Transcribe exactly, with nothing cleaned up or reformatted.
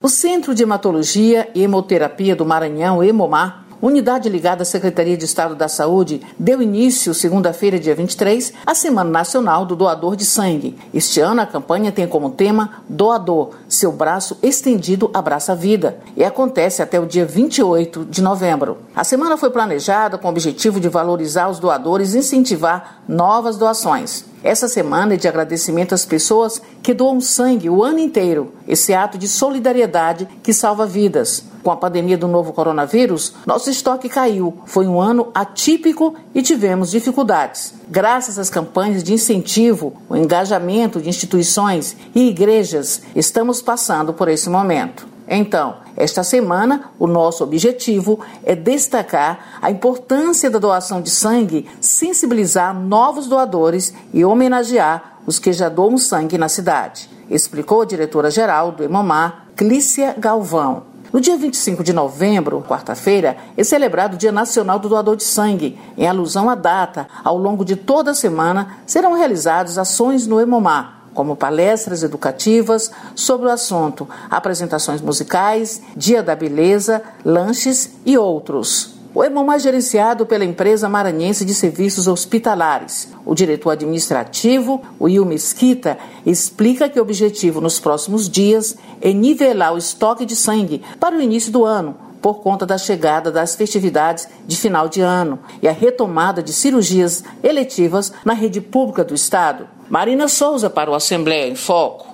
O Centro de Hematologia e Hemoterapia do Maranhão, Hemomar, unidade ligada à Secretaria de Estado da Saúde, deu início, segunda-feira, dia vinte e três, à Semana Nacional do Doador de Sangue. Este ano, a campanha tem como tema Doador, seu braço estendido abraça a vida, e acontece até o dia vinte e oito de novembro. A semana foi planejada com o objetivo de valorizar os doadores e incentivar novas doações. Essa semana é de agradecimento às pessoas que doam sangue o ano inteiro, esse ato de solidariedade que salva vidas. Com a pandemia do novo coronavírus, nosso estoque caiu. Foi um ano atípico e tivemos dificuldades. Graças às campanhas de incentivo, o engajamento de instituições e igrejas, estamos passando por esse momento. Então, esta semana, o nosso objetivo é destacar a importância da doação de sangue, sensibilizar novos doadores e homenagear os que já doam sangue na cidade, explicou a diretora-geral do Hemomar, Clícia Galvão. No dia vinte e cinco de novembro, quarta-feira, é celebrado o Dia Nacional do Doador de Sangue. Em alusão à data, ao longo de toda a semana, serão realizadas ações no Hemomar, como palestras educativas sobre o assunto, apresentações musicais, Dia da Beleza, lanches e outros. O Hemomar é gerenciado pela empresa maranhense de serviços hospitalares. O diretor administrativo, o Will Mesquita, explica que o objetivo nos próximos dias é nivelar o estoque de sangue para o início do ano, por conta da chegada das festividades de final de ano e a retomada de cirurgias eletivas na rede pública do Estado. Marina Souza para o Assembleia em Foco.